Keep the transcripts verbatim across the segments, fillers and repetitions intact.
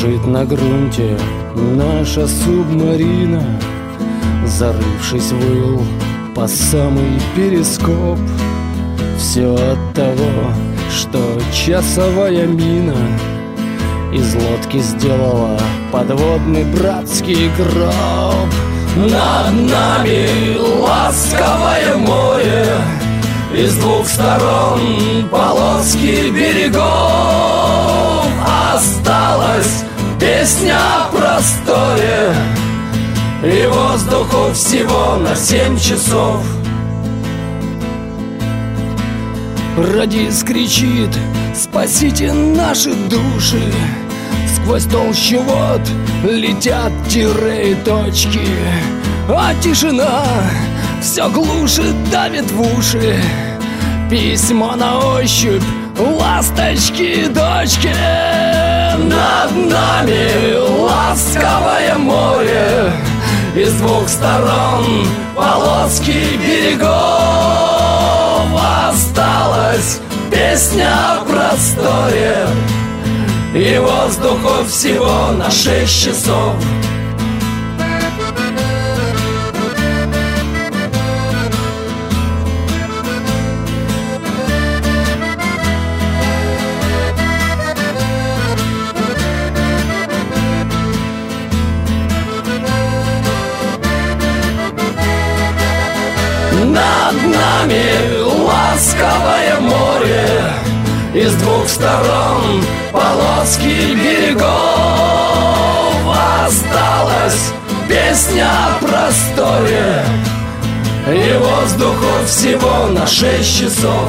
Лежит на грунте наша субмарина, зарывшись в ил по самый перископ. Все от того, что часовая мина из лодки сделала подводный братский гроб. Над нами ласковое море, из двух сторон полоски берегов. Осталась песня о просторе, и воздуху всего на семь часов. Радист кричит: спасите наши души. Сквозь толщу вод летят тире и точки, а тишина все глуше давит в уши. Письмо на ощупь, ласточки, дочки. Над нами ласковое море, из двух сторон полоски берегов. Осталась песня о просторе, и воздуху всего на шесть часов. Над нами ласковое море, из двух сторон полоски берегов. Осталась песня о просторе, и воздуху всего на шесть часов.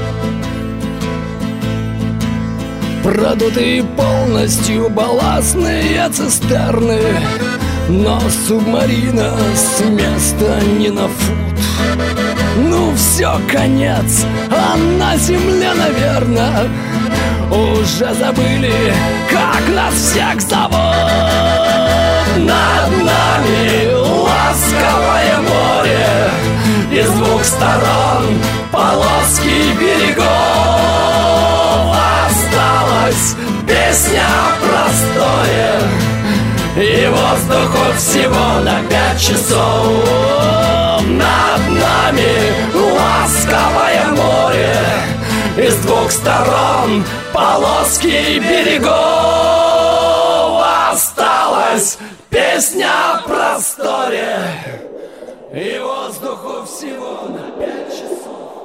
Продутые полностью балластные цистерны, но субмарина с места не на фут. Ну все, конец, а на земле, наверное, уже забыли, как нас всех зовут. Над нами ласковое море, из двух сторон полоски берегов. Осталась песня о просторе, и воздуху всего на пять часов. Над нами ласковое море, из двух сторон полоски берегов. Осталась песня о просторе, и воздуху всего на пять часов.